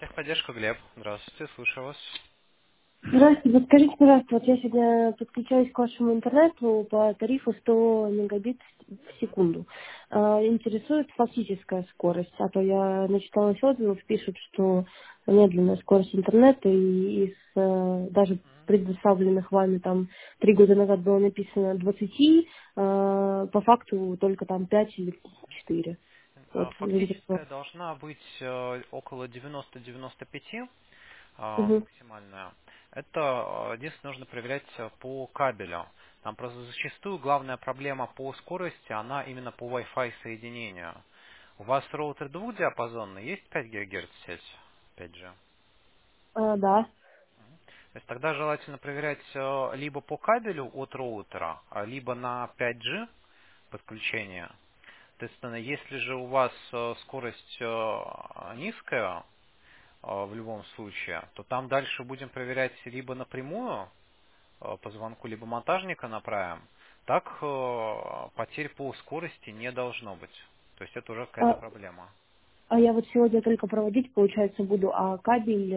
Техподдержка, Глеб. Здравствуйте, слушаю вас. Здравствуйте, подскажите, пожалуйста, вот я сегодня подключаюсь к вашему интернету по тарифу 100 мегабит в секунду. Интересует фактическая скорость, а то я начиталась отзывов, пишут, что медленная скорость интернета, и из даже предоставленных вами там 3 года назад было написано 20, по факту только там 5 или 4. Вот, Фактическая должна быть около 90-95 Угу. максимальная. Это единственное нужно проверять по кабелю. Там просто зачастую главная проблема по скорости, она именно по Wi-Fi соединению. У вас роутер двухдиапазонный, есть 5 ГГц сеть 5G? Да. То есть тогда желательно проверять либо по кабелю от роутера, либо на 5G подключение. Соответственно, если же у вас скорость низкая в любом случае, то там дальше будем проверять либо напрямую по звонку, либо монтажника направим. Так потерь по скорости не должно быть. То есть это уже какая-то А, проблема. а я вот сегодня только проводить, получается, буду, а кабель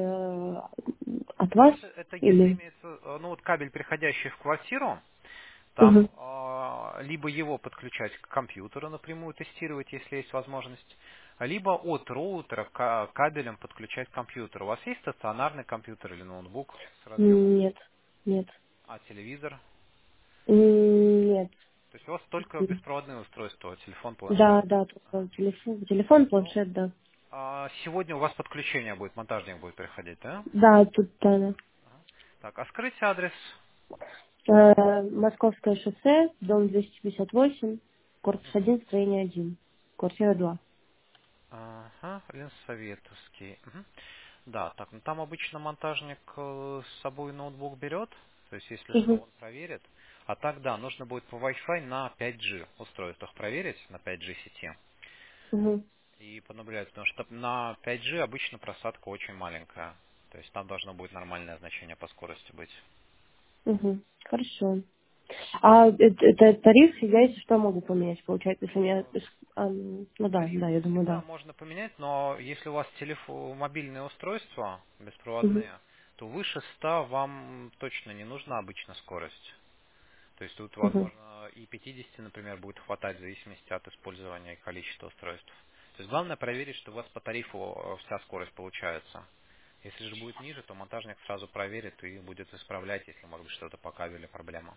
от вас Это если или... имеется, ну вот кабель, переходящий в квартиру, там Угу. либо его подключать к компьютеру напрямую, тестировать, если есть возможность, либо от роутера кабелем подключать к компьютеру. У вас есть стационарный компьютер или ноутбук с разъемом? Нет, нет, А телевизор? нет. То есть у вас только беспроводные устройства, телефон, планшет. Да, да, только телефон, Ну, планшет, да. сегодня у вас подключение будет, монтажник будет приходить, да? Да, тут да. Так, а скажите адрес. Московское шоссе, дом 258, корпус 1, строение 1, квартира 2. Ага, Ленсоветовский. Мгм. Да, так, ну там обычно монтажник с собой ноутбук берет, то есть если что, Угу, он проверит. А так, да, нужно будет по Wi-Fi на 5G устройствах проверить, на 5G сети, угу, и понаблюдать, потому что на 5G обычно просадка очень маленькая, то есть там должно будет нормальное значение по скорости быть. угу. Хорошо. А это тариф, я если что могу поменять, получается, если мне... Ну да, Тариф да, я думаю, всегда да. можно поменять, но если у вас мобильные устройства Угу, беспроводные, то выше 100 вам точно не нужна обычно скорость. То есть тут, угу. возможно, и 50, например, будет хватать в зависимости от использования и количества устройств. То есть главное проверить, что у вас по тарифу вся скорость получается. Если же будет ниже, то монтажник сразу проверит и будет исправлять, если может быть что-то по кабелю проблема.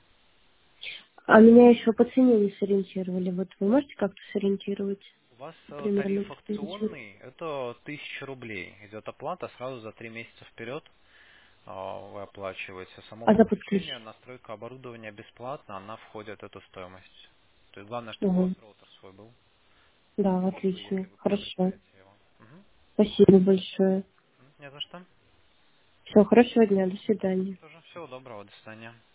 А меня еще по цене не сориентировали. Вот вы можете как-то сориентировать У вас примерно? тариф акционный, это 1000 рублей. Идет оплата сразу за 3 месяца вперед. Вы оплачиваете. Само А за подключение? подключение, настройка оборудования бесплатно, она входит в эту стоимость. То есть главное, чтобы у вас Угу. роутер свой был. Да, Либо если отлично. вы Хорошо. приобретаете его. Мгм. Спасибо большое. Не за что. Все, хорошего дня. До свидания. Тоже всего доброго, до свидания.